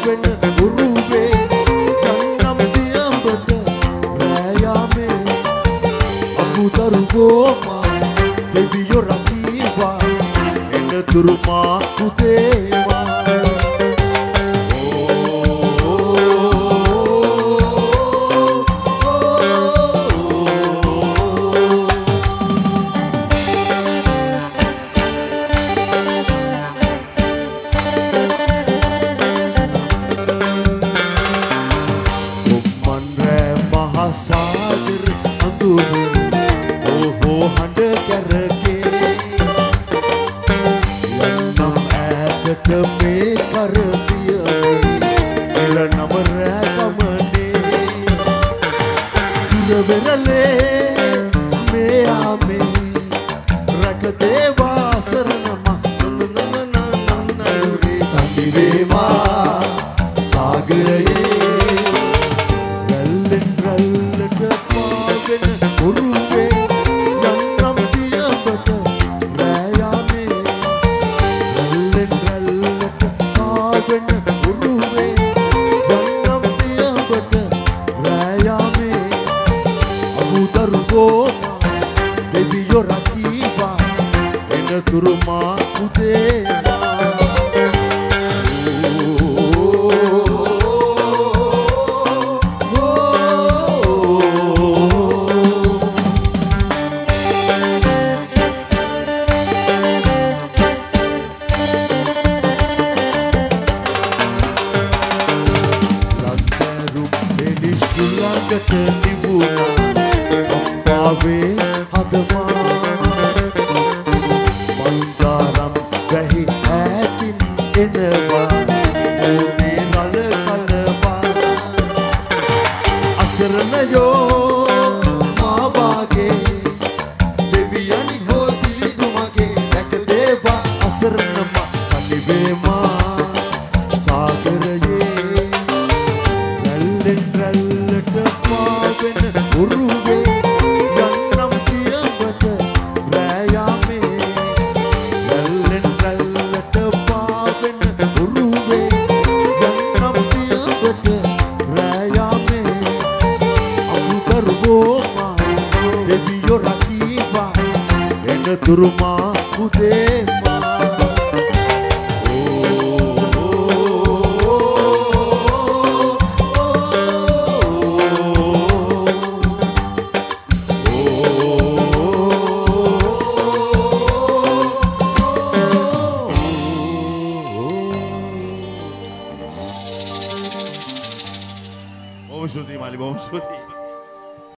පාවෙන උරුවේ යන්නම් දියඹට රැයාමේ අමුදරුවෝ දෙවියෝ රකීවා එනතුරු මා පුතේවා සාගර අඳුරේ ඕහෝ හඬ කැරකේ යන්නම් ඈතට මේ කරතියනේ එළනම රැකමනේ දුරවෙරළේ මේ ආමේ රැකදේ වාසරණම නනනනනනනුරේ තනිවේවා සාගරයේ දෙවියෝ රකීවා එනතුරු මා පුතේවා ලක්දරු එලිසුලකට නිවුණා අම්පාවේ හදවා මන්දාරම් වැහි ඈතින් එනවා ඕනේ නල කලවා අසරණයෝ මා වාගේ දෙවියනි හොදිලි දුමගේ දැක දේවා අසරණම කලිවේමා සාගරයේ රැල්ලෙන් රැල්ලට පාවෙන උරුවේ දෙවියෝ රකීවා එනතුරු මා පුතේවා බොහොම ස්තුතියි මාලි බොහොම ස්තුතියි